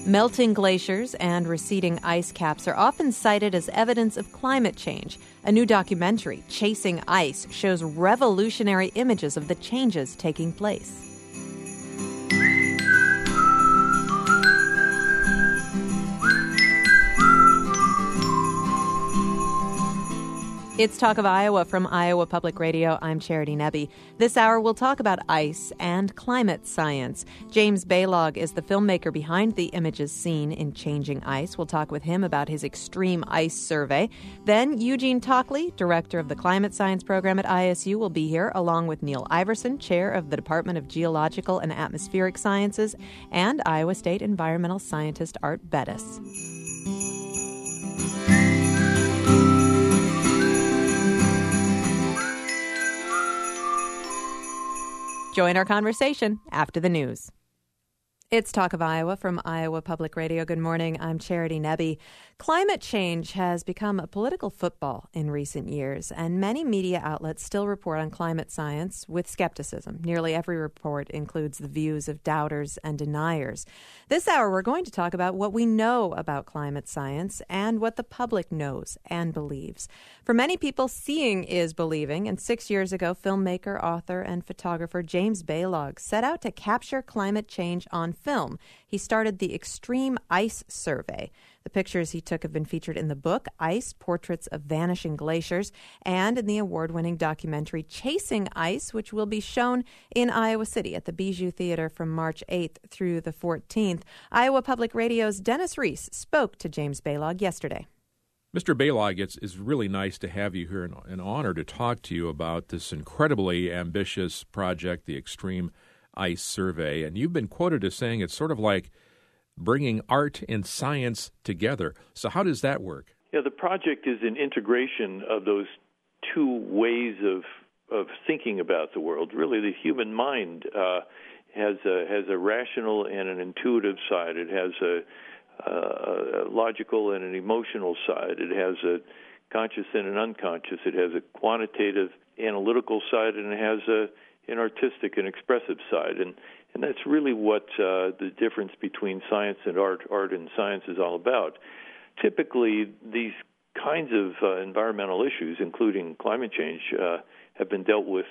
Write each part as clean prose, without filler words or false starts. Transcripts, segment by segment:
Melting glaciers and receding ice caps are often cited as evidence of climate change. A new documentary, Chasing Ice, shows revolutionary images of the changes taking place. It's Talk of Iowa from Iowa Public Radio. I'm Charity Nebbe. This hour we'll talk about ice and climate science. James Balog is the filmmaker behind the images seen in Chasing Ice. We'll talk with him about his extreme ice survey. Then Eugene Tockley, director of the climate science program at ISU, will be here, along with Neil Iverson, chair of the Department of Geological and Atmospheric Sciences, and Iowa State environmental scientist Art Bettis. Join our conversation after the news. It's Talk of Iowa from Iowa Public Radio. Good morning. I'm Charity Nebbe. Climate change has become a political football in recent years, and many media outlets still report on climate science with skepticism. Nearly every report includes the views of doubters and deniers. This hour, we're going to talk about what we know about climate science and what the public knows and believes. For many people, seeing is believing, and 6 years ago, filmmaker, author, and photographer James Balog set out to capture climate change on film. He started the Extreme Ice Survey. The pictures he took have been featured in the book, Ice, Portraits of Vanishing Glaciers, and in the award-winning documentary Chasing Ice, which will be shown in Iowa City at the Bijou Theater from March 8th through the 14th. Iowa Public Radio's Dennis Reese spoke to James Balog yesterday. Mr. Balog, it's really nice to have you here, and an honor to talk to you about this incredibly ambitious project, the Extreme Ice Survey. And you've been quoted as saying it's sort of like bringing art and science together. So how does that work? Yeah, the project is an integration of those two ways of thinking about the world. Really, the human mind has a rational and an intuitive side. It has a logical and an emotional side. It has a conscious and an unconscious. It has a quantitative, analytical side, and it has an artistic and expressive side. And that's really what the difference between science and art and science is all about. Typically, these kinds of environmental issues, including climate change, have been dealt with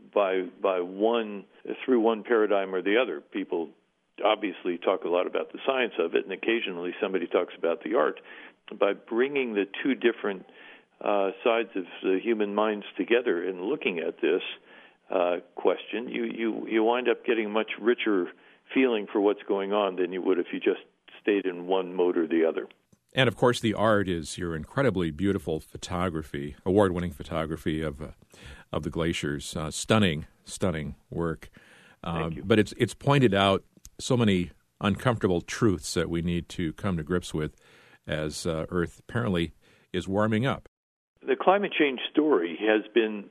through one paradigm or the other. People obviously talk a lot about the science of it, and occasionally somebody talks about the art. By bringing the two different sides of the human minds together and looking at this question, you wind up getting a much richer feeling for what's going on than you would if you just stayed in one mode or the other. And, of course, the art is your incredibly beautiful photography, award-winning photography of the glaciers. Stunning work. Thank you. But it's pointed out so many uncomfortable truths that we need to come to grips with as Earth apparently is warming up. The climate change story has been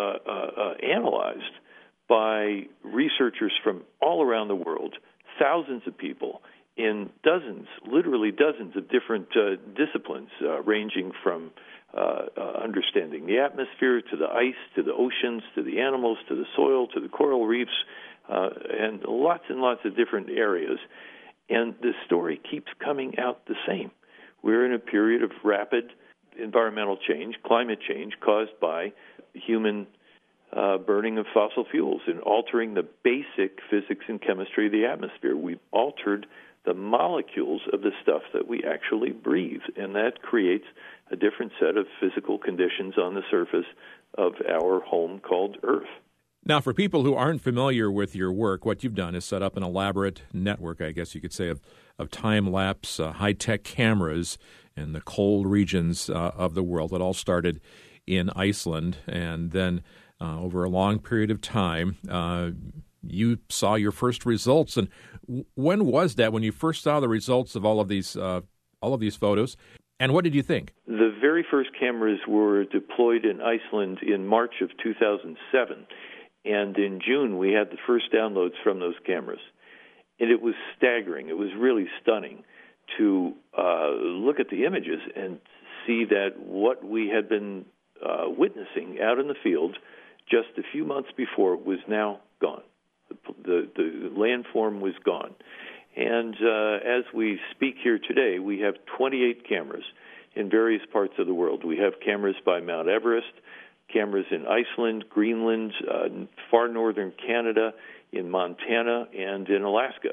analyzed by researchers from all around the world, thousands of people in literally dozens of different disciplines, ranging from understanding the atmosphere to the ice, to the oceans, to the animals, to the soil, to the coral reefs, and lots of different areas. And the story keeps coming out the same. We're in a period of rapid environmental change, climate change, caused by human burning of fossil fuels and altering the basic physics and chemistry of the atmosphere. We've altered the molecules of the stuff that we actually breathe, and that creates a different set of physical conditions on the surface of our home called Earth. Now, for people who aren't familiar with your work, what you've done is set up an elaborate network, I guess you could say, of time-lapse, high-tech cameras in the cold regions of the world. It all started in Iceland, and then over a long period of time, you saw your first results. And when was that, when you first saw the results of all of these photos? And what did you think? The very first cameras were deployed in Iceland in March of 2007. And in June, we had the first downloads from those cameras. And it was staggering. It was really stunning to look at the images and see that what we had been witnessing out in the field just a few months before was now gone. The landform was gone. And as we speak here today, we have 28 cameras in various parts of the world. We have cameras by Mount Everest, cameras in Iceland, Greenland, far northern Canada, in Montana, and in Alaska.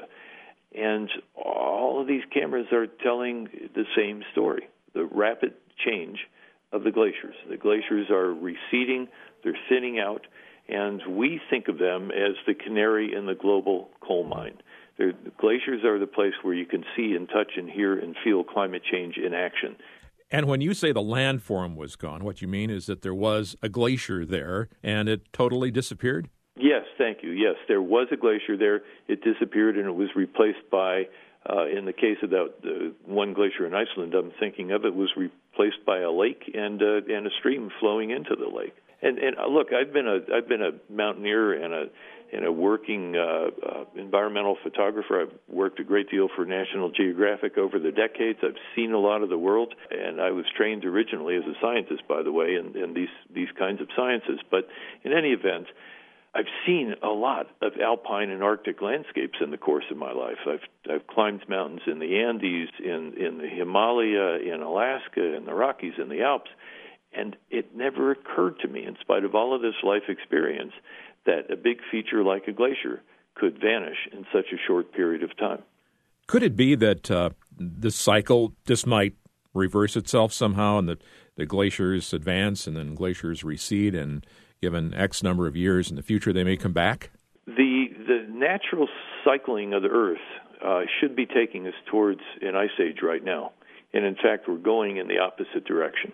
And all of these cameras are telling the same story, the rapid change of the glaciers. The glaciers are receding, they're thinning out, and we think of them as the canary in the global coal mine. The glaciers are the place where you can see and touch and hear and feel climate change in action. And when you say the landform was gone, what you mean is that there was a glacier there and it totally disappeared? Yes, thank you. Yes, there was a glacier there. It disappeared and it was replaced by, in the case of that one glacier in Iceland I'm thinking of, it was replaced by a lake and a stream flowing into the lake. And look, I've been a mountaineer and a working environmental photographer. I've worked a great deal for National Geographic over the decades. I've seen a lot of the world, and I was trained originally as a scientist, by the way, in these kinds of sciences. But in any event, I've seen a lot of alpine and Arctic landscapes in the course of my life. I've climbed mountains in the Andes, in the Himalaya, in Alaska, in the Rockies, in the Alps. And it never occurred to me, in spite of all of this life experience, that a big feature like a glacier could vanish in such a short period of time. Could it be that this cycle just might reverse itself somehow, and that the glaciers advance and then glaciers recede, and given X number of years in the future, they may come back? The natural cycling of the Earth should be taking us towards an ice age right now. And in fact, we're going in the opposite direction.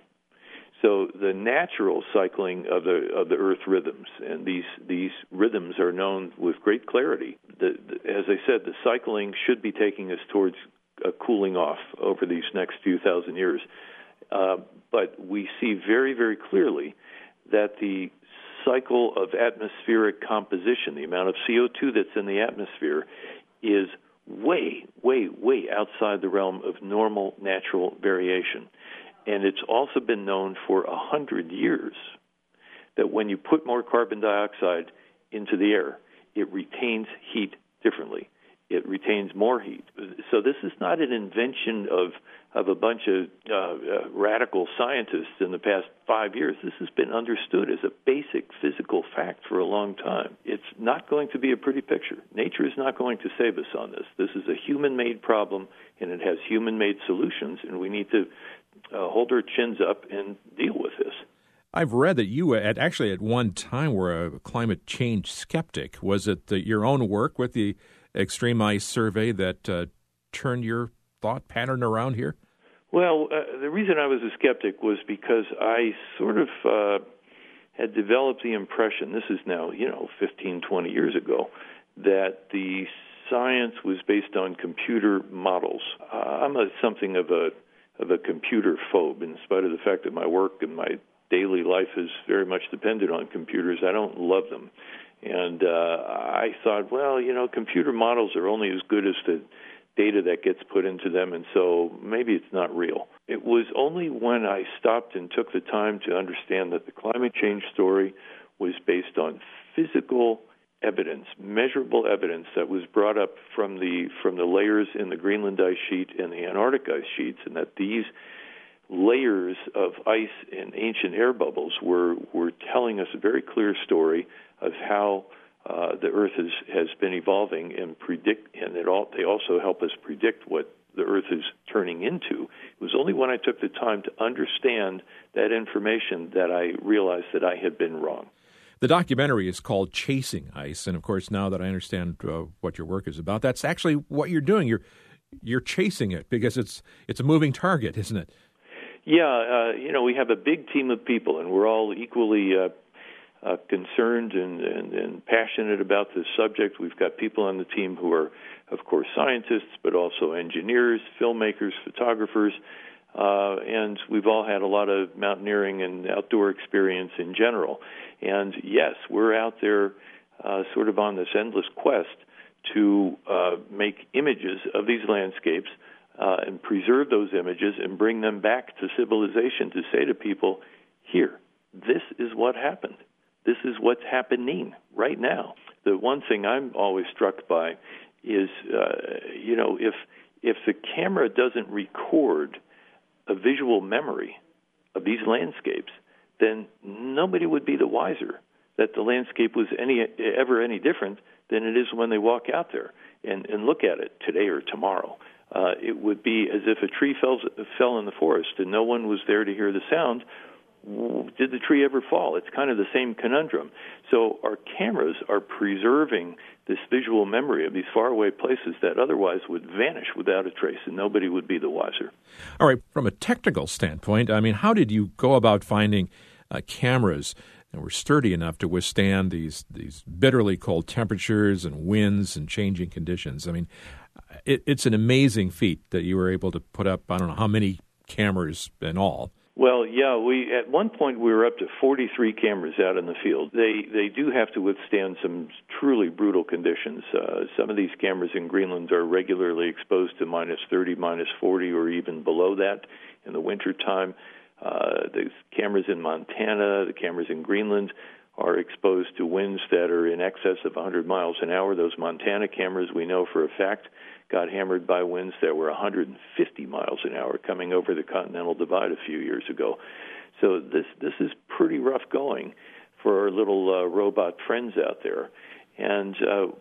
So the natural cycling of the Earth rhythms, and these rhythms are known with great clarity. As I said, the cycling should be taking us towards a cooling off over these next few thousand years. But we see very, very clearly that the cycle of atmospheric composition, the amount of CO2 that's in the atmosphere, is way, way, way outside the realm of normal natural variation. And it's also been known for 100 years that when you put more carbon dioxide into the air, it retains heat differently. It retains more heat. So this is not an invention of a bunch of radical scientists in the past 5 years. This has been understood as a basic physical fact for a long time. It's not going to be a pretty picture. Nature is not going to save us on this. This is a human-made problem, and it has human-made solutions, and we need to hold our chins up and deal with this. I've read that you at one time were a climate change skeptic. Was it your own work with the Extreme Ice Survey that turned your thought pattern around here? Well, the reason I was a skeptic was because I sort of had developed the impression, this is now, 15, 20 years ago, that the science was based on computer models. I'm something of a computer phobe, in spite of the fact that my work and my daily life is very much dependent on computers. I don't love them. And I thought, well, computer models are only as good as the data that gets put into them, and so maybe it's not real. It was only when I stopped and took the time to understand that the climate change story was based on physical evidence, measurable evidence that was brought up from the layers in the Greenland ice sheet and the Antarctic ice sheets, and that these layers of ice and ancient air bubbles were telling us a very clear story of how the Earth has been evolving and they also help us predict what the Earth is turning into. It was only when I took the time to understand that information that I realized that I had been wrong. The documentary is called Chasing Ice, and of course, now that I understand what your work is about, that's actually what you're doing. You're chasing it because it's a moving target, isn't it? Yeah, we have a big team of people, and we're all equally concerned and passionate about this subject. We've got people on the team who are, of course, scientists, but also engineers, filmmakers, photographers, and we've all had a lot of mountaineering and outdoor experience in general. And yes, we're out there sort of on this endless quest to make images of these landscapes and preserve those images and bring them back to civilization to say to people, here, this is what happened. This is what's happening right now. The one thing I'm always struck by is, if the camera doesn't record a visual memory of these landscapes, then nobody would be the wiser that the landscape was ever any different than it is when they walk out there and look at it today or tomorrow. It would be as if a tree fell in the forest and no one was there to hear the sound. Did the tree ever fall? It's kind of the same conundrum. So our cameras are preserving this visual memory of these faraway places that otherwise would vanish without a trace, and nobody would be the wiser. All right, from a technical standpoint, I mean, how did you go about finding cameras that were sturdy enough to withstand these bitterly cold temperatures and winds and changing conditions? I mean, it's an amazing feat that you were able to put up, I don't know how many cameras in all. Well, yeah, at one point we were up to 43 cameras out in the field. They do have to withstand some truly brutal conditions. Some of these cameras in Greenland are regularly exposed to minus 30, minus 40, or even below that in the wintertime. The cameras in Montana, the cameras in Greenland are exposed to winds that are in excess of 100 miles an hour. Those Montana cameras, we know for a fact, got hammered by winds that were 150 miles an hour coming over the Continental Divide a few years ago. So this is pretty rough going for our little robot friends out there. And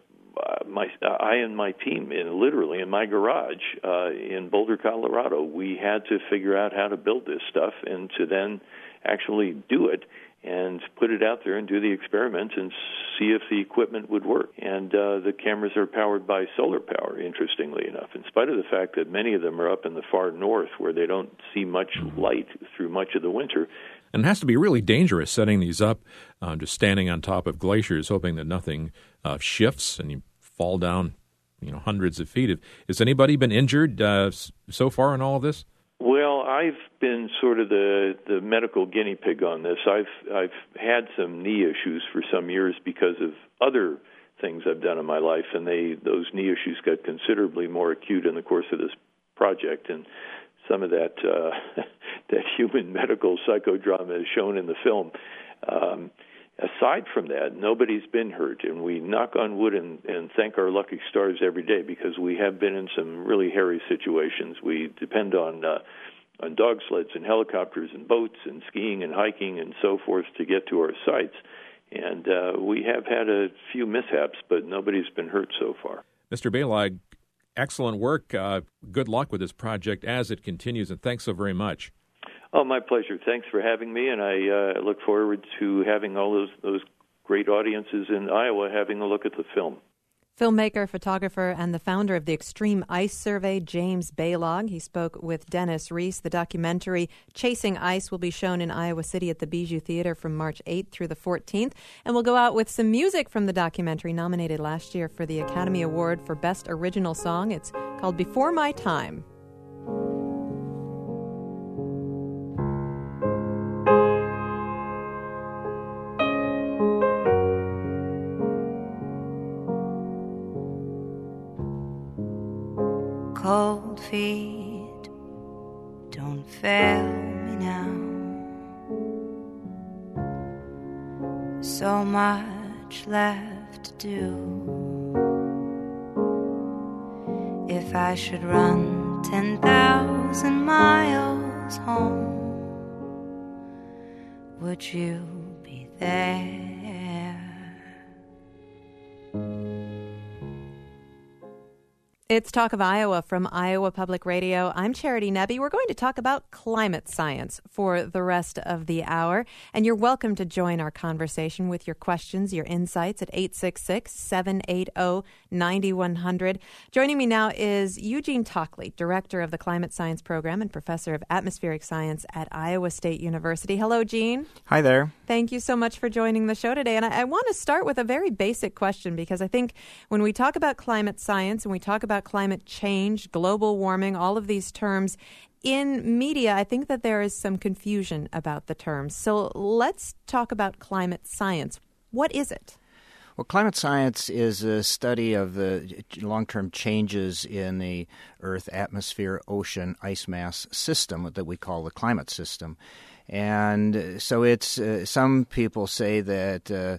I and my team, literally in my garage in Boulder, Colorado, we had to figure out how to build this stuff and to then actually do it and put it out there and do the experiment and see if the equipment would work. And the cameras are powered by solar power, interestingly enough, in spite of the fact that many of them are up in the far north where they don't see much light through much of the winter. And it has to be really dangerous setting these up, just standing on top of glaciers, hoping that nothing shifts and you fall down, hundreds of feet. Has anybody been injured so far in all of this? Well, I've been sort of the medical guinea pig on this. I've had some knee issues for some years because of other things I've done in my life, and those knee issues got considerably more acute in the course of this project, and some of that that human medical psychodrama is shown in the film. Aside from that, nobody's been hurt, and we knock on wood and thank our lucky stars every day because we have been in some really hairy situations. We depend on dog sleds and helicopters and boats and skiing and hiking and so forth to get to our sites. And we have had a few mishaps, but nobody's been hurt so far. Mr. Balog, excellent work. Good luck with this project as it continues, and thanks so very much. Oh, my pleasure. Thanks for having me, and I look forward to having all those great audiences in Iowa having a look at the film. Filmmaker, photographer, and the founder of the Extreme Ice Survey, James Balog. He spoke with Dennis Reese. The documentary Chasing Ice will be shown in Iowa City at the Bijou Theater from March 8th through the 14th. And we'll go out with some music from the documentary, nominated last year for the Academy Award for Best Original Song. It's called Before My Time. Cold feet, don't fail me now. So much left to do. If I should run 10,000 miles home, would you be there? It's Talk of Iowa from Iowa Public Radio. I'm Charity Nebbe. We're going to talk about climate science for the rest of the hour. And you're welcome to join our conversation with your questions, your insights at 866-780-9100. Joining me now is Eugene Tockley, Director of the Climate Science Program and Professor of Atmospheric Science at Iowa State University. Hello, Gene. Hi there. Thank you so much for joining the show today. And I want to start with a very basic question, because I think when we talk about climate science and we talk about climate change, global warming, all of these terms, in media, I think that there is some confusion about the terms. So let's talk about climate science. What is it? Well, climate science is a study of the long-term changes in the Earth, atmosphere, ocean, ice mass system that we call the climate system. And so it's some people say that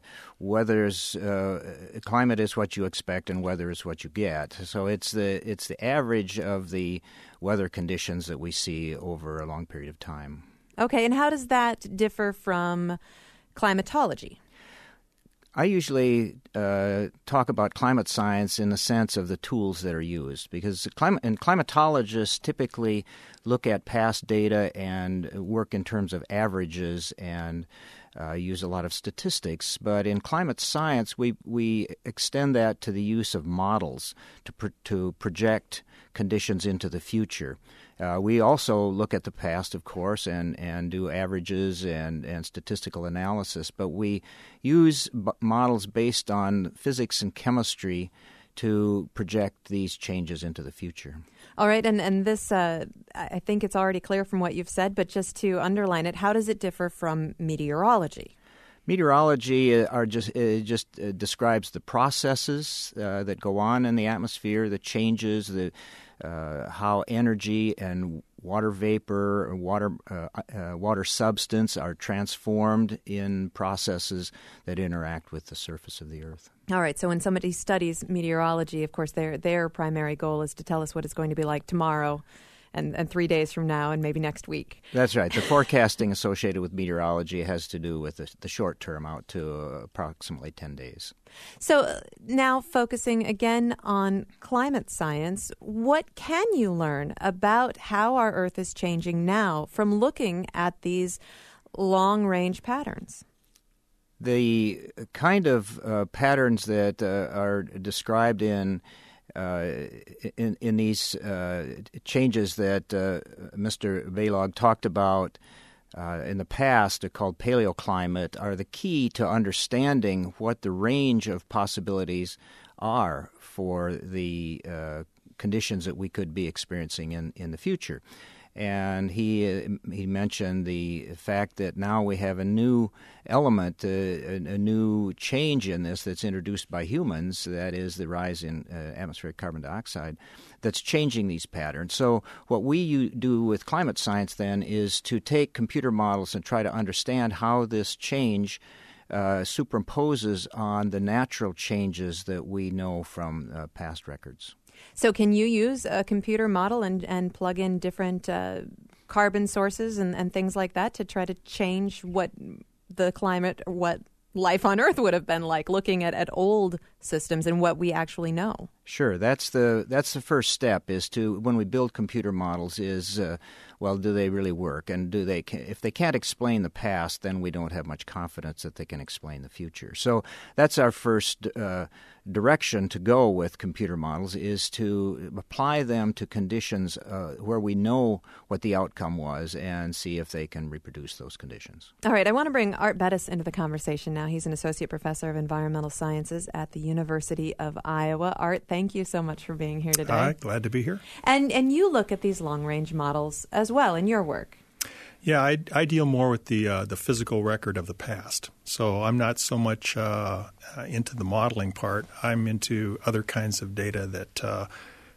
climate is what you expect and weather is what you get. So it's the average of the weather conditions that we see over a long period of time. Okay, and how does that differ from climatology? I usually talk about climate science in the sense of the tools that are used, because climatologists typically look at past data and work in terms of averages and use a lot of statistics. But in climate science, we extend that to the use of models to project conditions into the future. We also look at the past, of course, and do averages and statistical analysis, but we use models based on physics and chemistry to project these changes into the future. All right, and this, I think it's already clear from what you've said, but just to underline it, how does it differ from meteorology? Meteorology just describes the processes that go on in the atmosphere, the changes, how energy and water vapor or water substance are transformed in processes that interact with the surface of the Earth. All right, so when somebody studies meteorology, of course, their primary goal is to tell us what it's going to be like tomorrow and 3 days from now and maybe next week. That's right. The forecasting associated with meteorology has to do with the short term out to approximately 10 days. So now focusing again on climate science, what can you learn about how our Earth is changing now from looking at these long-range patterns? The kind of patterns that are described in these changes that Mr. Balog talked about in the past, called paleoclimate, are the key to understanding what the range of possibilities are for the conditions that we could be experiencing in the future. And he mentioned the fact that now we have a new element, a new change in this that's introduced by humans, that is the rise in atmospheric carbon dioxide, that's changing these patterns. So what we do with climate science then is to take computer models and try to understand how this change superimposes on the natural changes that we know from past records. So can you use a computer model and plug in different carbon sources and things like that to try to change what the climate or what life on Earth would have been like, looking at old systems and what we actually know? Sure. That's the first step, is to, when we build computer models, is well, do they really work? And if they can't explain the past, then we don't have much confidence that they can explain the future. So that's our first direction to go with computer models, is to apply them to conditions where we know what the outcome was and see if they can reproduce those conditions. All right. I want to bring Art Bettis into the conversation now. He's an associate professor of environmental sciences at the University of Iowa. Art, thank you so much for being here today. Hi, glad to be here. And you look at these long-range models as well in your work. Yeah, I deal more with the physical record of the past. So I'm not so much into the modeling part. I'm into other kinds of data that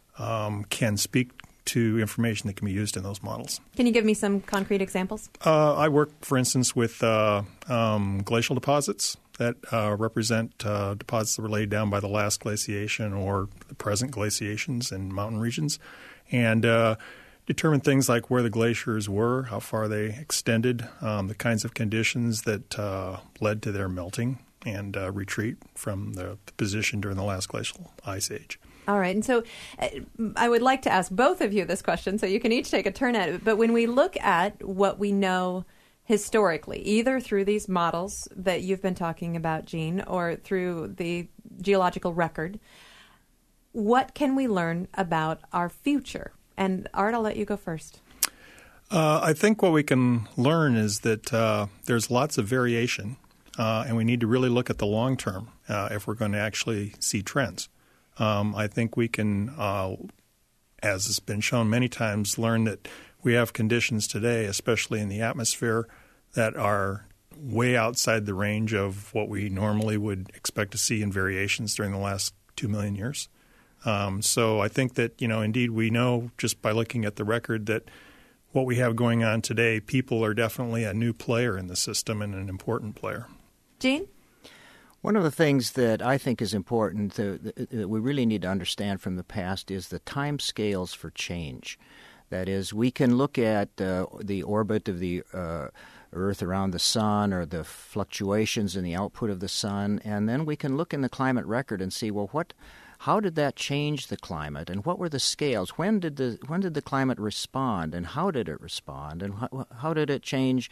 can speak to information that can be used in those models. Can you give me some concrete examples? I work, for instance, with glacial deposits that represent deposits that were laid down by the last glaciation or the present glaciations in mountain regions, and determine things like where the glaciers were, how far they extended, the kinds of conditions that led to their melting and retreat from the position during the last glacial ice age. All right. And so I would like to ask both of you this question, so you can each take a turn at it. But when we look at what we know historically, either through these models that you've been talking about, Gene, or through the geological record, what can we learn about our future? And Art, I'll let you go first. I think what we can learn is that there's lots of variation, and we need to really look at the long term if we're going to actually see trends. I think we can, as has been shown many times, learn that we have conditions today, especially in the atmosphere, that are way outside the range of what we normally would expect to see in variations during the last 2 million years. So I think that, indeed we know just by looking at the record that what we have going on today, people are definitely a new player in the system and an important player. Gene? One of the things that I think is important that we really need to understand from the past is the time scales for change. That is, we can look at the orbit of the Earth around the sun or the fluctuations in the output of the sun, and then we can look in the climate record and see, well, how did that change the climate, and what were the scales? When did the climate respond, and how did it respond, and how did it change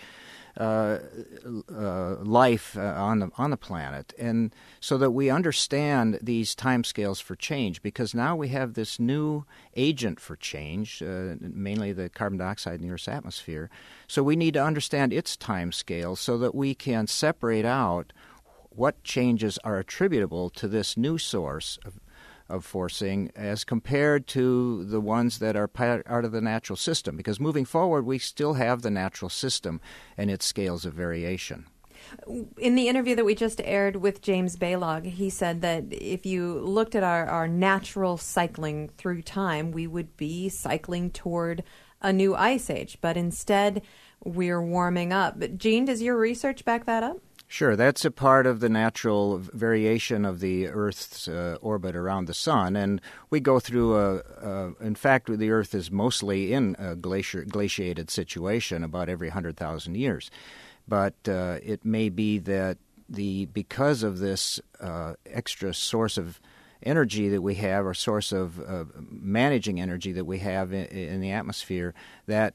life on the planet? And so that we understand these timescales for change, because now we have this new agent for change, mainly the carbon dioxide in the Earth's atmosphere. So we need to understand its timescales so that we can separate out what changes are attributable to this new source of forcing as compared to the ones that are part of the natural system. Because moving forward, we still have the natural system and its scales of variation. In the interview that we just aired with James Balog, he said that if you looked at our natural cycling through time, we would be cycling toward a new ice age. But instead, we're warming up. But Gene, does your research back that up? Sure, that's a part of the natural variation of the Earth's orbit around the sun, and we go through in fact, the Earth is mostly in a glaciated situation about every 100,000 years. But it may be that because of this extra source of energy that we have, or source of managing energy that we have in the atmosphere, that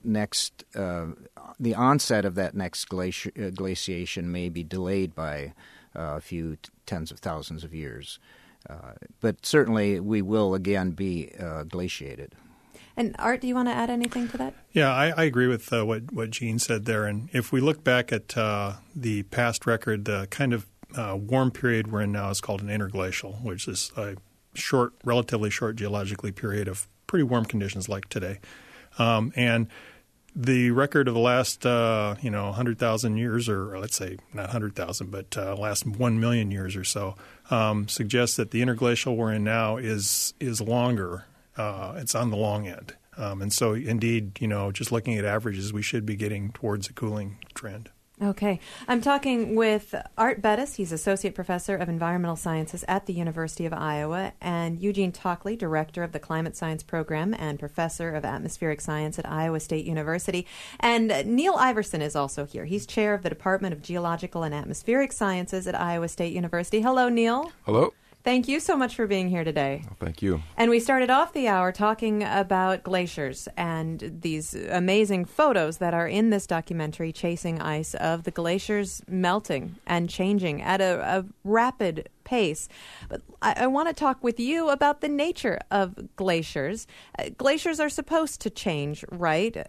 the onset of that next glaciation may be delayed by a few tens of thousands of years. But certainly we will again be glaciated. And Art, do you want to add anything to that? Yeah, I agree with what Gene said there. And if we look back at the past record, the kind of warm period we're in now is called an interglacial, which is a relatively short geologically period of pretty warm conditions like today. And the record of the last 100,000 years, or let's say not 100,000, but last 1 million years or so, suggests that the interglacial we're in now is longer. It's on the long end. And so indeed, just looking at averages, we should be getting towards a cooling trend. Okay. I'm talking with Art Bettis. He's Associate Professor of Environmental Sciences at the University of Iowa, and Eugene Tockley, Director of the Climate Science Program and Professor of Atmospheric Science at Iowa State University. And Neil Iverson is also here. He's Chair of the Department of Geological and Atmospheric Sciences at Iowa State University. Hello, Neil. Hello. Thank you so much for being here today. Well, thank you. And we started off the hour talking about glaciers and these amazing photos that are in this documentary, Chasing Ice, of the glaciers melting and changing at a rapid pace. But I want to talk with you about the nature of glaciers. Glaciers are supposed to change, right?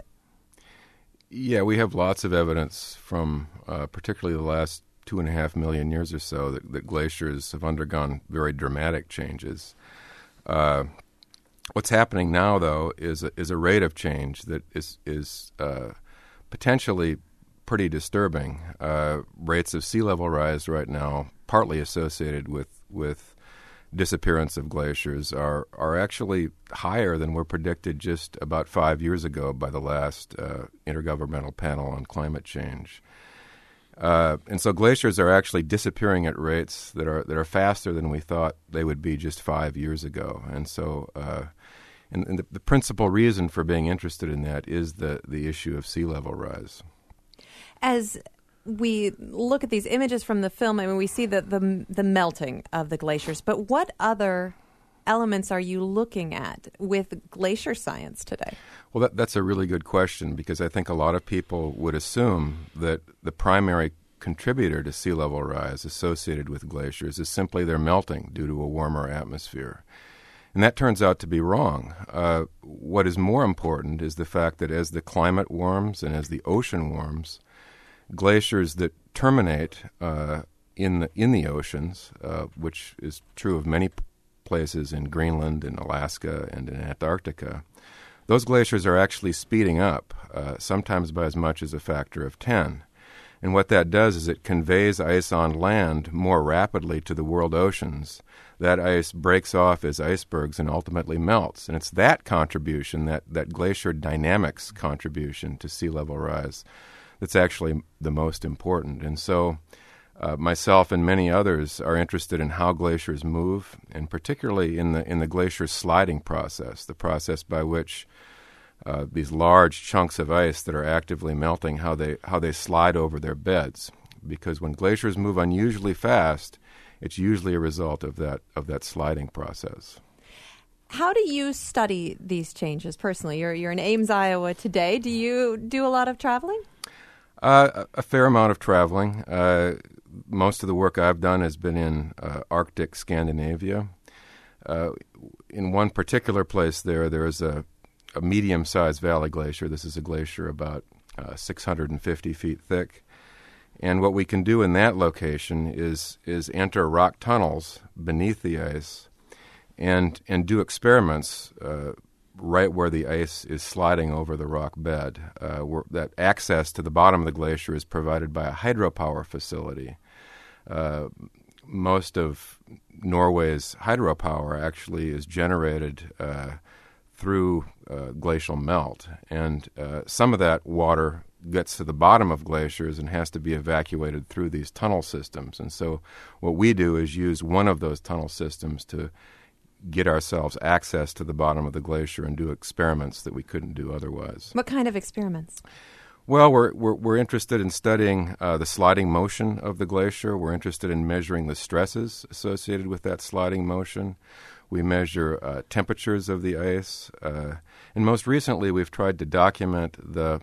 Yeah, we have lots of evidence from particularly the last 2.5 million years or so that glaciers have undergone very dramatic changes. What's happening now, though, is a rate of change that is potentially pretty disturbing. Rates of sea level rise right now, partly associated with disappearance of glaciers, are actually higher than were predicted just about 5 years ago by the last Intergovernmental Panel on Climate Change. And so glaciers are actually disappearing at rates that are faster than we thought they would be just 5 years ago. And so and the principal reason for being interested in that is the issue of sea level rise. As we look at these images from the film, I mean, we see the melting of the glaciers, but what other elements are you looking at with glacier science today? Well, that's a really good question, because I think a lot of people would assume that the primary contributor to sea level rise associated with glaciers is simply their melting due to a warmer atmosphere. And that turns out to be wrong. What is more important is the fact that as the climate warms and as the ocean warms, glaciers that terminate in the oceans, which is true of many places in Greenland and Alaska and in Antarctica, those glaciers are actually speeding up, sometimes by as much as a factor of 10. And what that does is it conveys ice on land more rapidly to the world oceans. That ice breaks off as icebergs and ultimately melts. And it's that contribution, that glacier dynamics contribution to sea level rise, that's actually the most important. And so myself and many others are interested in how glaciers move, and particularly in the glacier sliding process, the process by which these large chunks of ice that are actively melting, how they slide over their beds. Because when glaciers move unusually fast, it's usually a result of that sliding process. How do you study these changes personally? You're in Ames, Iowa today. Do you do a lot of traveling? A fair amount of traveling. Most of the work I've done has been in Arctic Scandinavia. In one particular place there is a medium-sized valley glacier. This is a glacier about 650 feet thick. And what we can do in that location is enter rock tunnels beneath the ice and do experiments right where the ice is sliding over the rock bed. That access to the bottom of the glacier is provided by a hydropower facility. Most of Norway's hydropower actually is generated through glacial melt, and some of that water gets to the bottom of glaciers and has to be evacuated through these tunnel systems. And so what we do is use one of those tunnel systems to get ourselves access to the bottom of the glacier and do experiments that we couldn't do otherwise. What kind of experiments? Well, we're interested in studying the sliding motion of the glacier. We're interested in measuring the stresses associated with that sliding motion. We measure temperatures of the ice, and most recently, we've tried to document the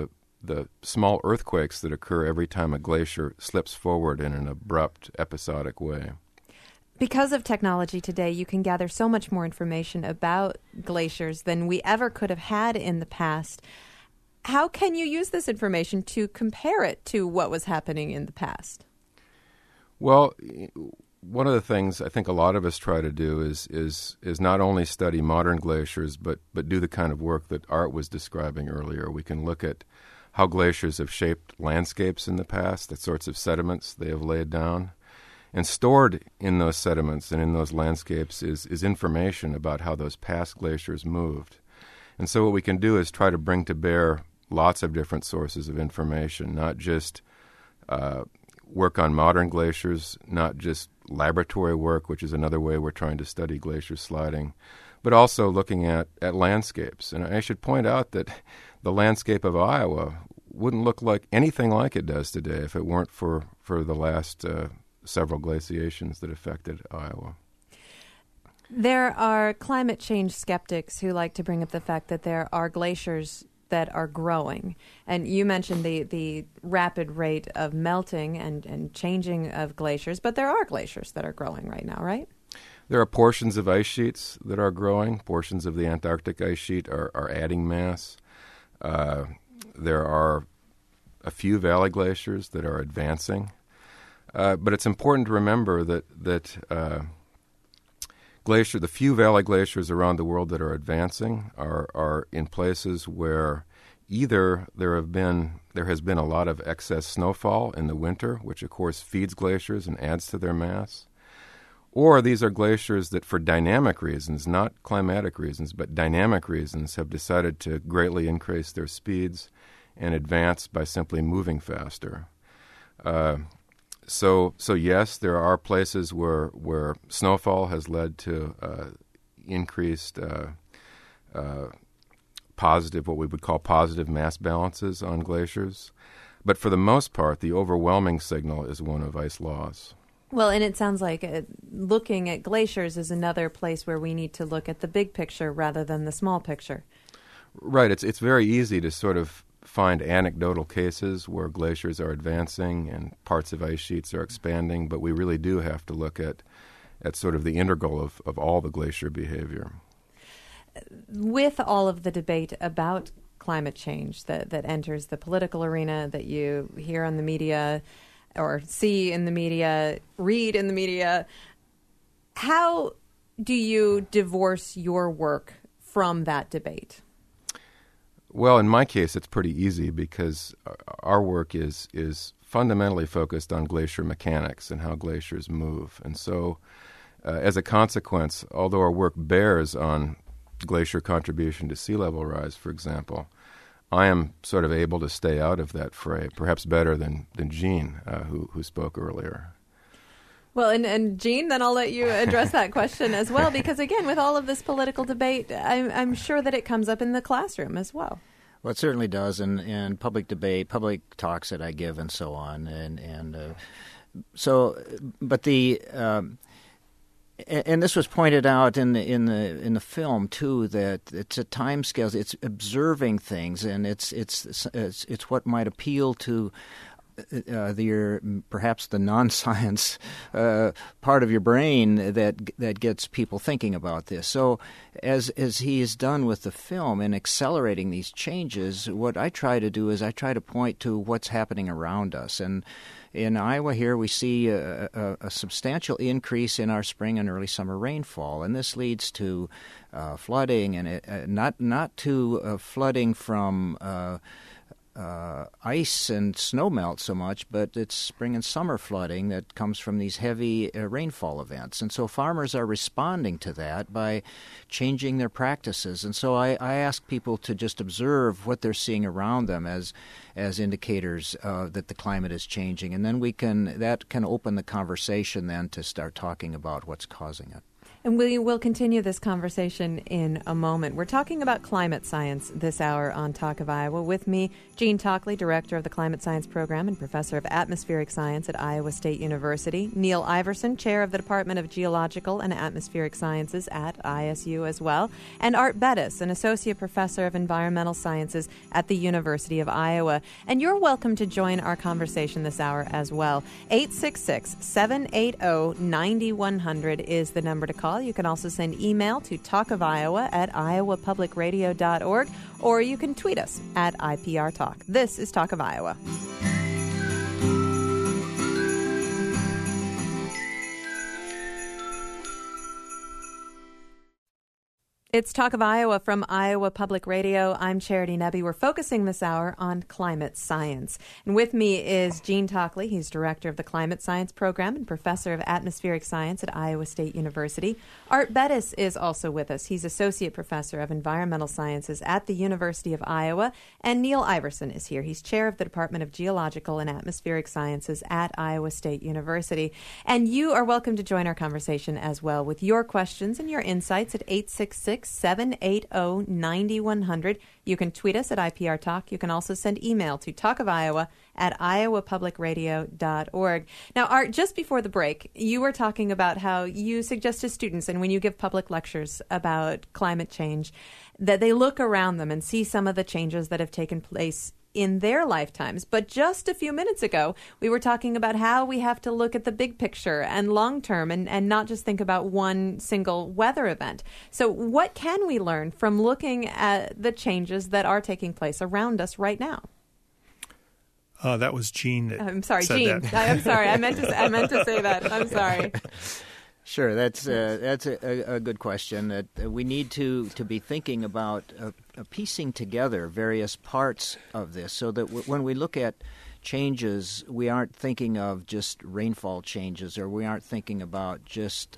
small earthquakes that occur every time a glacier slips forward in an abrupt, episodic way. Because of technology today, you can gather so much more information about glaciers than we ever could have had in the past. How can you use this information to compare it to what was happening in the past? Well, one of the things I think a lot of us try to do is not only study modern glaciers, but do the kind of work that Art was describing earlier. We can look at how glaciers have shaped landscapes in the past, the sorts of sediments they have laid down. And stored in those sediments and in those landscapes is information about how those past glaciers moved. And so what we can do is try to bring to bear lots of different sources of information, not just work on modern glaciers, not just laboratory work, which is another way we're trying to study glacier sliding, but also looking at landscapes. And I should point out that the landscape of Iowa wouldn't look like anything like it does today if it weren't for the last several glaciations that affected Iowa. There are climate change skeptics who like to bring up the fact that there are glaciers that are growing. And you mentioned the rapid rate of melting and changing of glaciers, but there are glaciers that are growing right now, right? There are portions of ice sheets that are growing. Portions of the Antarctic ice sheet are adding mass. There are a few valley glaciers that are advancing. But it's important to remember that the few valley glaciers around the world that are advancing are in places where either there has been a lot of excess snowfall in the winter, which of course feeds glaciers and adds to their mass, or these are glaciers that for dynamic reasons, not climatic reasons, but dynamic reasons, have decided to greatly increase their speeds and advance by simply moving faster. So yes, there are places where snowfall has led to increased positive, what we would call positive mass balances on glaciers. But for the most part, the overwhelming signal is one of ice loss. Well, and it sounds like looking at glaciers is another place where we need to look at the big picture rather than the small picture. Right. It's very easy to sort of find anecdotal cases where glaciers are advancing and parts of ice sheets are expanding, but we really do have to look at sort of the integral of all the glacier behavior. With all of the debate about climate change that enters the political arena, that you hear on the media or see in the media, read in the media, how do you divorce your work from that debate? Well, in my case, it's pretty easy because our work is fundamentally focused on glacier mechanics and how glaciers move. And so, as a consequence, although our work bears on glacier contribution to sea level rise, for example, I am sort of able to stay out of that fray, perhaps better than Jean, who spoke earlier. Well, and Jean, then I'll let you address that question as well, because again, with all of this political debate, I'm sure that it comes up in the classroom as well. Well, it certainly does, in public debate, public talks that I give, and so on, but and this was pointed out in the film too, that it's a time scale. It's observing things, and it's what might appeal to perhaps the non-science part of your brain that gets people thinking about this. So, as he has done with the film in accelerating these changes, what I try to do is I try to point to what's happening around us. And in Iowa here, we see a substantial increase in our spring and early summer rainfall, and this leads to flooding, and not to flooding from ice and snow melt so much, but it's spring and summer flooding that comes from these heavy rainfall events. And so farmers are responding to that by changing their practices. And so I ask people to just observe what they're seeing around them as indicators that the climate is changing. And then that can open the conversation then to start talking about what's causing it. And we'll continue this conversation in a moment. We're talking about climate science this hour on Talk of Iowa. With me, Jean Tockley, Director of the Climate Science Program and Professor of Atmospheric Science at Iowa State University. Neil Iverson, Chair of the Department of Geological and Atmospheric Sciences at ISU as well. And Art Bettis, an Associate Professor of Environmental Sciences at the University of Iowa. And you're welcome to join our conversation this hour as well. 866-780-9100 is the number to call. You can also send email to talkofiowa@iowapublicradio.org, or you can tweet us at IPR Talk. This is Talk of Iowa. It's Talk of Iowa from Iowa Public Radio. I'm Charity Nebbe. We're focusing this hour on climate science. And with me is Jean Tockley. He's Director of the Climate Science Program and Professor of Atmospheric Science at Iowa State University. Art Bettis is also with us. He's Associate Professor of Environmental Sciences at the University of Iowa. And Neil Iverson is here. He's Chair of the Department of Geological and Atmospheric Sciences at Iowa State University. And you are welcome to join our conversation as well with your questions and your insights at 866-780-9100. You can tweet us at IPR Talk. You can also send email to talkofiowa@iowapublicradio.org. Now, Art, just before the break, you were talking about how you suggest to students, and when you give public lectures about climate change, that they look around them and see some of the changes that have taken place in their lifetimes. But just a few minutes ago, we were talking about how we have to look at the big picture and long term and not just think about one single weather event. So what can we learn from looking at the changes that are taking place around us right now? That was Jean. I'm sorry, said Jean. That. I'm sorry. I meant to say that. I'm sorry. Sure, that's a good question. That we need to be thinking about piecing together various parts of this, so that when we look at changes, we aren't thinking of just rainfall changes, or we aren't thinking about just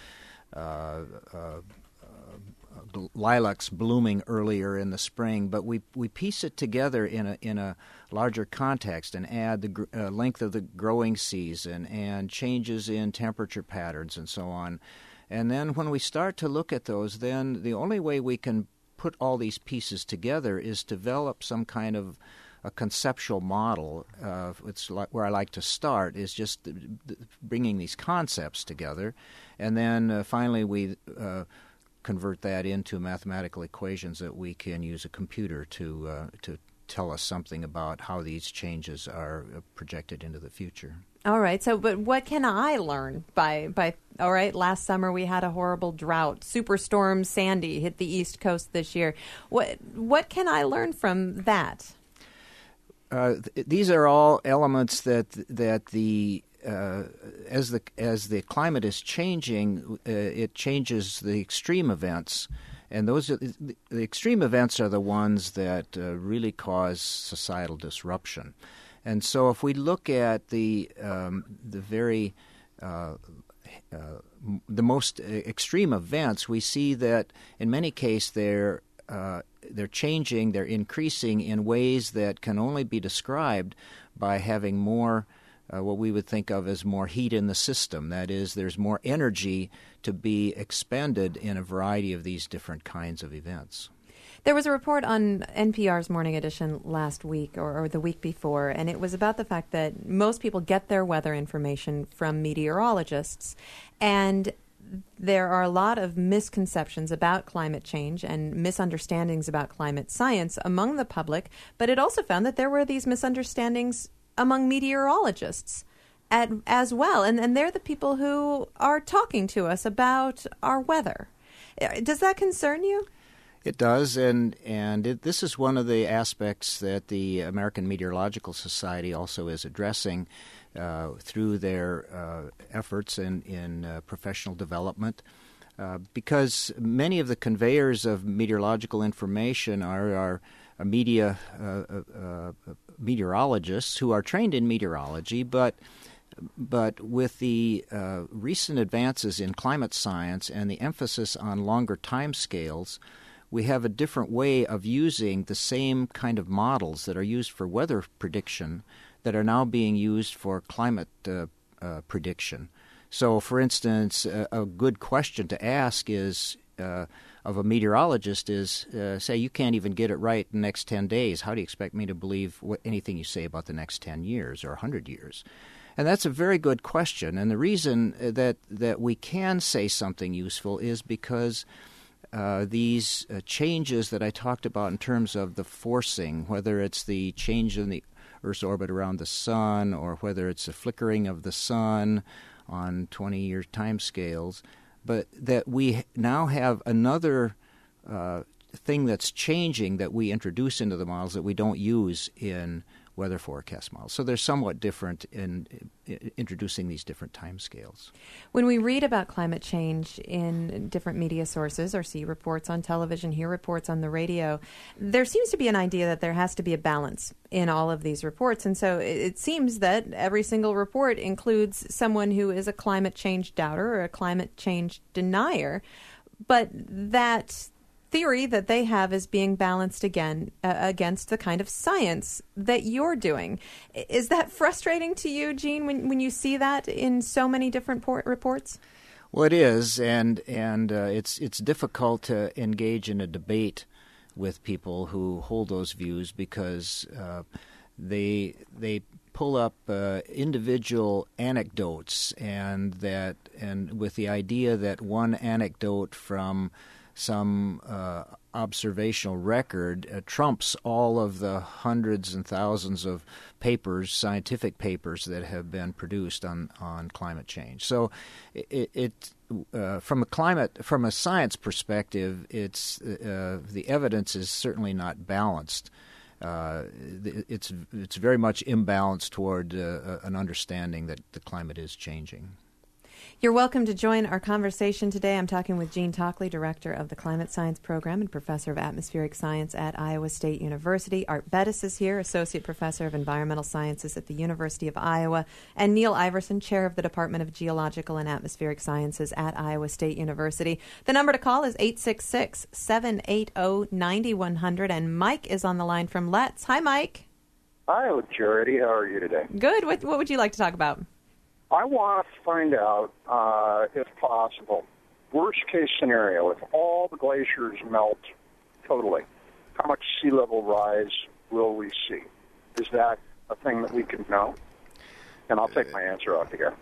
lilacs blooming earlier in the spring, but we piece it together in a larger context and add the length of the growing season and changes in temperature patterns and so on. And then when we start to look at those, then the only way we can put all these pieces together is to develop some kind of a conceptual model. It's where I like to start, is just bringing these concepts together, and then finally we convert that into mathematical equations that we can use a computer to tell us something about how these changes are projected into the future. All right. So, but what can I learn by all right, last summer we had a horrible drought. Superstorm Sandy hit the East Coast this year. What can I learn from that? These are all elements that the as the climate is changing, it changes the extreme events, and the extreme events are the ones that really cause societal disruption. And so if we look at the most extreme events, we see that in many cases they're changing, they're increasing in ways that can only be described by having more what we would think of as more heat in the system. That is, there's more energy to be expended in a variety of these different kinds of events. There was a report on NPR's Morning Edition last week or the week before, and it was about the fact that most people get their weather information from meteorologists, and there are a lot of misconceptions about climate change and misunderstandings about climate science among the public, but it also found that there were these misunderstandings among meteorologists as well, and they're the people who are talking to us about our weather. Does that concern you? It does, and this is one of the aspects that the American Meteorological Society also is addressing through their efforts in professional development, because many of the conveyors of meteorological information are meteorologists who are trained in meteorology, but with the recent advances in climate science and the emphasis on longer time scales, we have a different way of using the same kind of models that are used for weather prediction that are now being used for climate prediction. So, for instance, a good question to ask is of a meteorologist is, say, you can't even get it right in the next 10 days. How do you expect me to believe anything you say about the next 10 years or 100 years? And that's a very good question. And the reason that we can say something useful is because these changes that I talked about in terms of the forcing, whether it's the change in the Earth's orbit around the sun or whether it's the flickering of the sun on 20-year time scales, but that we now have another thing that's changing that we introduce into the models that we don't use in weather forecast models. So they're somewhat different in introducing these different time scales. When we read about climate change in different media sources or see reports on television, hear reports on the radio, there seems to be an idea that there has to be a balance in all of these reports. And so it seems that every single report includes someone who is a climate change doubter or a climate change denier. But that theory that they have is being balanced again against the kind of science that you're doing. Is that frustrating to you, Gene, when you see that in so many different reports? Well, it is, and it's difficult to engage in a debate with people who hold those views because they pull up individual anecdotes and with the idea that one anecdote from some observational record trumps all of the hundreds and thousands of papers, scientific papers that have been produced on climate change. So, from a science perspective, it's the evidence is certainly not balanced. It's very much imbalanced toward an understanding that the climate is changing. You're welcome to join our conversation today. I'm talking with Gene Tockley, Director of the Climate Science Program and Professor of Atmospheric Science at Iowa State University. Art Bettis is here, Associate Professor of Environmental Sciences at the University of Iowa. And Neil Iverson, Chair of the Department of Geological and Atmospheric Sciences at Iowa State University. The number to call is 866-780-9100. And Mike is on the line from Letts. Hi, Mike. Hi, Charity. How are you today? Good. What would you like to talk about? I want to find out, if possible, worst-case scenario, if all the glaciers melt totally, how much sea level rise will we see? Is that a thing that we can know? And I'll take my answer out here.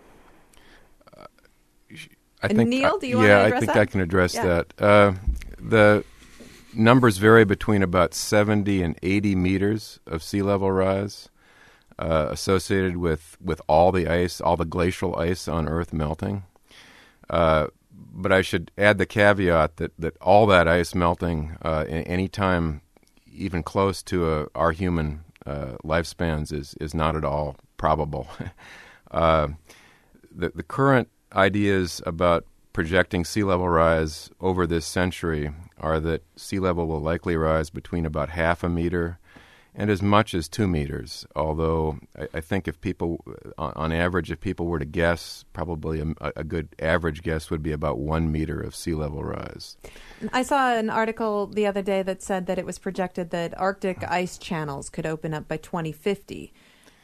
Neil, do you want to address that? Yeah, I think I can address that. The numbers vary between about 70 and 80 meters of sea level rise. Associated with all the ice, all the glacial ice on Earth melting. But I should add the caveat that all that ice melting any time even close to our human lifespans is not at all probable. The current ideas about projecting sea level rise over this century are that sea level will likely rise between about half a meter and as much as 2 meters. Although I think if people, on average, if people were to guess, probably a good average guess would be about 1 meter of sea level rise. I saw an article the other day that said that it was projected that Arctic ice channels could open up by 2050.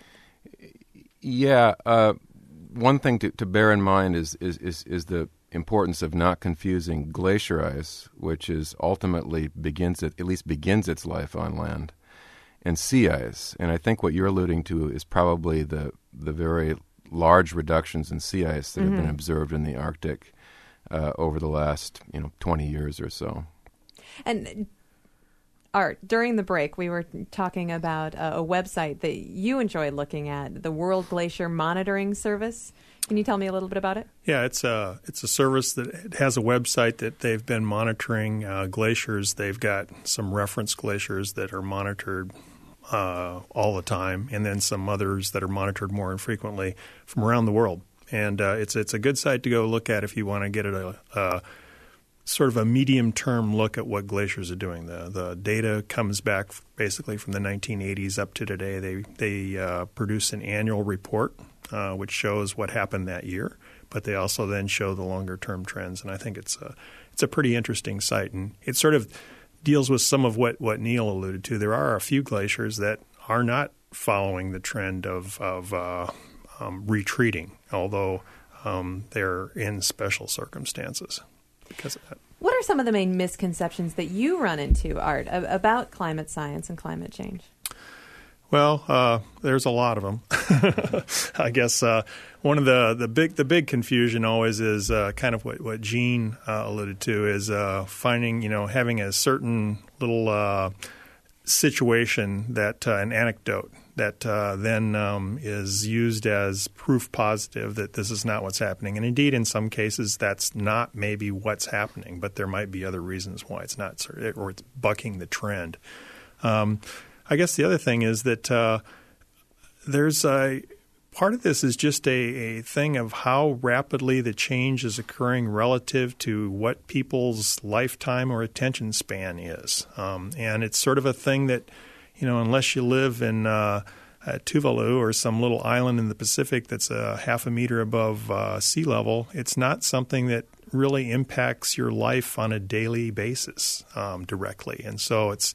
Yeah, one thing to bear in mind is the importance of not confusing glacier ice, which is ultimately begins its life on land, and sea ice. And I think what you're alluding to is probably the very large reductions in sea ice that have been observed in the Arctic over the last 20 years or so. And Art, during the break, we were talking about a website that you enjoy looking at, the World Glacier Monitoring Service. Can you tell me a little bit about it? Yeah, it's a service that has a website that they've been monitoring glaciers. They've got some reference glaciers that are monitored all the time, and then some others that are monitored more infrequently from around the world. And it's a good site to go look at if you want to get a sort of a medium-term look at what glaciers are doing. The data comes back basically from the 1980s up to today. They produce an annual report which shows what happened that year, but they also then show the longer-term trends. And I think it's a pretty interesting site, and it sort of deals with some of what Neil alluded to. There are a few glaciers that are not following the trend of retreating, although they're in special circumstances because of that. What are some of the main misconceptions that you run into, Art, about climate science and climate change? Well, there's a lot of them. I guess one of the big confusion always is kind of what Gene alluded to is finding, having a certain little situation that an anecdote that then is used as proof positive that this is not what's happening. And indeed, in some cases, that's not maybe what's happening, but there might be other reasons why it's not, or it's bucking the trend. I guess the other thing is that there's a part of this is just a thing of how rapidly the change is occurring relative to what people's lifetime or attention span is. And it's sort of a thing that, unless you live in Tuvalu or some little island in the Pacific that's a half a meter above sea level, it's not something that really impacts your life on a daily basis directly. And so it's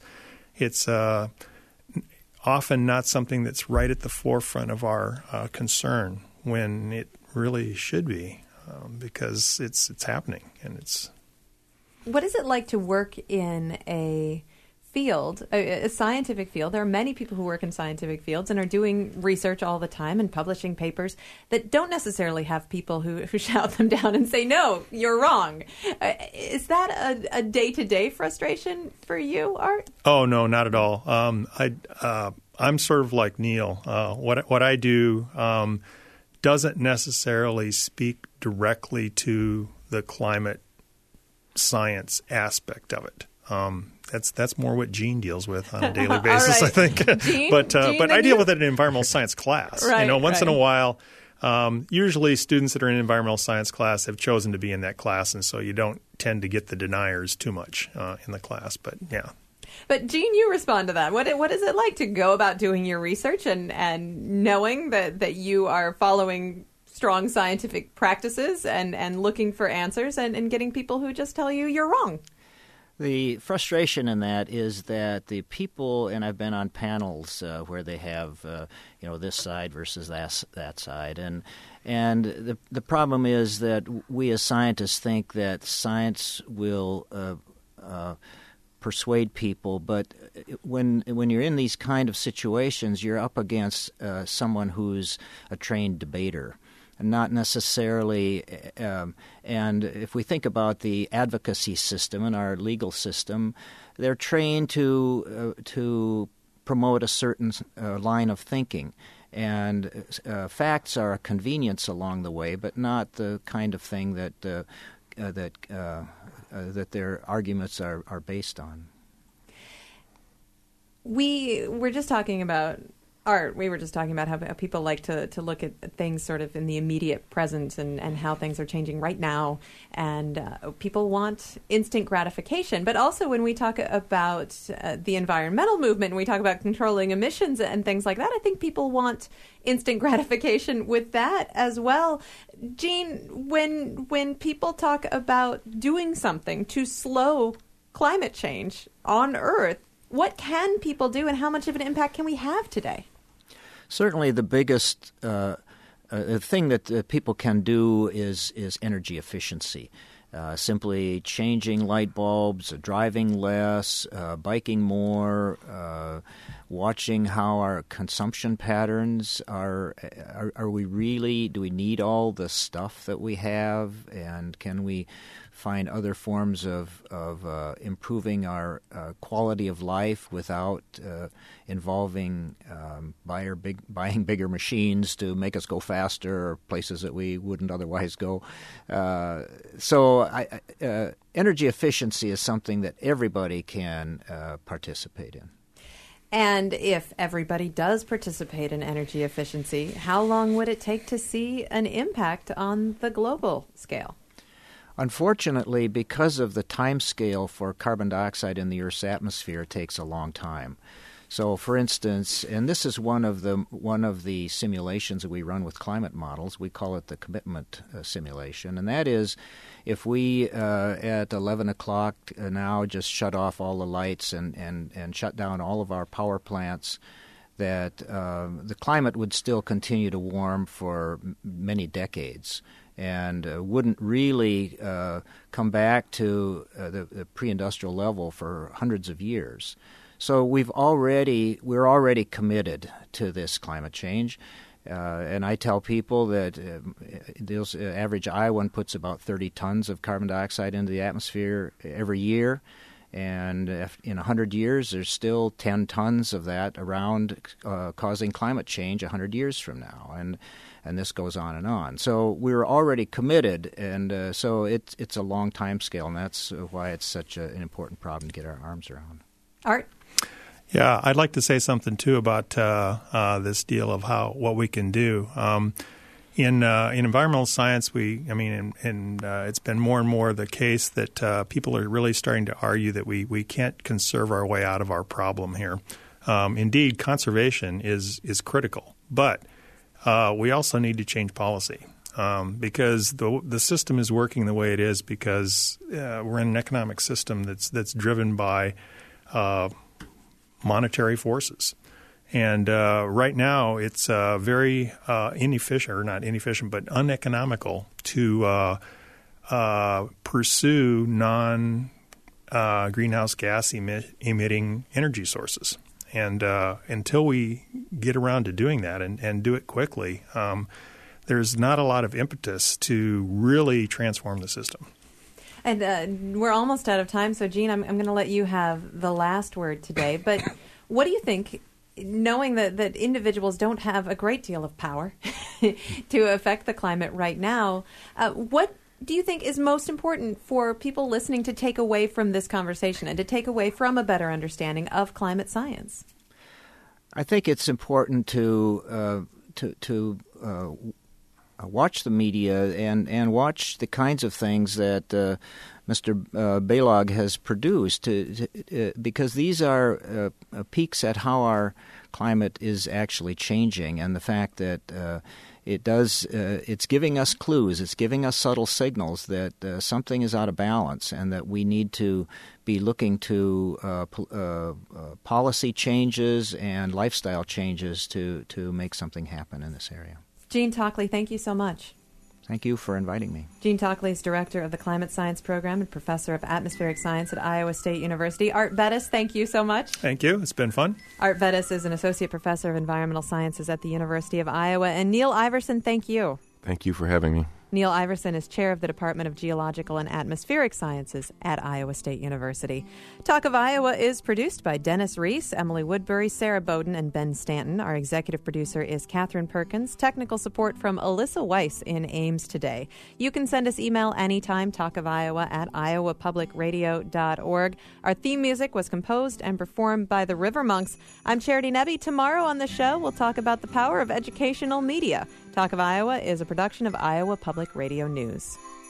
often not something that's right at the forefront of our concern when it really should be, because it's happening and it's. What is it like to work in a field, a scientific field? There are many people who work in scientific fields and are doing research all the time and publishing papers that don't necessarily have people who shout them down and say, no, you're wrong. Is that a day-to-day frustration for you, Art? Oh, no, not at all. I'm sort of like Neil. What I do doesn't necessarily speak directly to the climate science aspect of it. That's more what Gene deals with on a daily basis, right. I think. Gene, but I deal you? with it in environmental science class. Right, Once in a while, usually students that are in environmental science class have chosen to be in that class, and so you don't tend to get the deniers too much in the class. But yeah. But Gene, you respond to that. What is it like to go about doing your research and knowing that you are following strong scientific practices and looking for answers and getting people who just tell you you're wrong? The frustration in that is that the people, and I've been on panels where they have, this side versus that side, and the problem is that we as scientists think that science will persuade people, but when you're in these kind of situations, you're up against someone who's a trained debater. Not necessarily, and if we think about the advocacy system and our legal system, they're trained to promote a certain line of thinking, and facts are a convenience along the way, but not the kind of thing that their arguments are based on. We were just talking about Art, we were just talking about how people like to look at things sort of in the immediate present and how things are changing right now. And people want instant gratification. But also when we talk about the environmental movement and we talk about controlling emissions and things like that, I think people want instant gratification with that as well. Jean, when people talk about doing something to slow climate change on Earth, what can people do and how much of an impact can we have today? Certainly the biggest thing that people can do is energy efficiency. Simply changing light bulbs, driving less, biking more, watching how our consumption patterns are we really, do we need all the stuff that we have, and can we find other forms of improving our quality of life without involving buying bigger machines to make us go faster or places that we wouldn't otherwise go. So energy efficiency is something that everybody can participate in. And if everybody does participate in energy efficiency, how long would it take to see an impact on the global scale? Unfortunately, because of the time scale for carbon dioxide in the Earth's atmosphere, it takes a long time. So, for instance, and this is one of the simulations that we run with climate models. We call it the commitment simulation, and that is, if we at 11 o'clock now just shut off all the lights and shut down all of our power plants, that the climate would still continue to warm for many decades, and wouldn't really come back to the pre-industrial level for hundreds of years. So we're already committed to this climate change, and I tell people that the average Iowan puts about 30 tons of carbon dioxide into the atmosphere every year, and in 100 years there's still 10 tons of that around causing climate change 100 years from now, and this goes on and on. So we're already committed, and so it's a long time scale, and that's why it's such an important problem to get our arms around. Art? Yeah, I'd like to say something too about this deal of what we can do. In environmental science, it's been more and more the case that people are really starting to argue that we can't conserve our way out of our problem here. Indeed, conservation is critical, but we also need to change policy because the system is working the way it is because we're in an economic system that's driven by monetary forces. And right now it's very inefficient, or not inefficient, but uneconomical to pursue non-greenhouse gas emitting energy sources. And until we get around to doing that and do it quickly, there's not a lot of impetus to really transform the system. And we're almost out of time, so Jean, I'm going to let you have the last word today. But what do you think, knowing that individuals don't have a great deal of power to affect the climate right now, what do you think is most important for people listening to take away from this conversation and to take away from a better understanding of climate science? I think it's important to watch the media and watch the kinds of things that Mr. Balog has produced, because these are peeks at how our climate is actually changing, and the fact that it's giving us clues, it's giving us subtle signals that something is out of balance and that we need to be looking to policy changes and lifestyle changes to make something happen in this area. Jean Tockley, thank you so much. Thank you for inviting me. Jean Tockley is Director of the Climate Science Program and Professor of Atmospheric Science at Iowa State University. Art Bettis, thank you so much. Thank you. It's been fun. Art Bettis is an Associate Professor of Environmental Sciences at the University of Iowa. And Neil Iverson, thank you. Thank you for having me. Neil Iverson is chair of the Department of Geological and Atmospheric Sciences at Iowa State University. Talk of Iowa is produced by Dennis Reese, Emily Woodbury, Sarah Bowden, and Ben Stanton. Our executive producer is Catherine Perkins. Technical support from Alyssa Weiss in Ames today. You can send us email anytime, talkofiowa@iowapublicradio.org. Our theme music was composed and performed by the River Monks. I'm Charity Nebbe. Tomorrow on the show, we'll talk about the power of educational media. Talk of Iowa is a production of Iowa Public Radio News.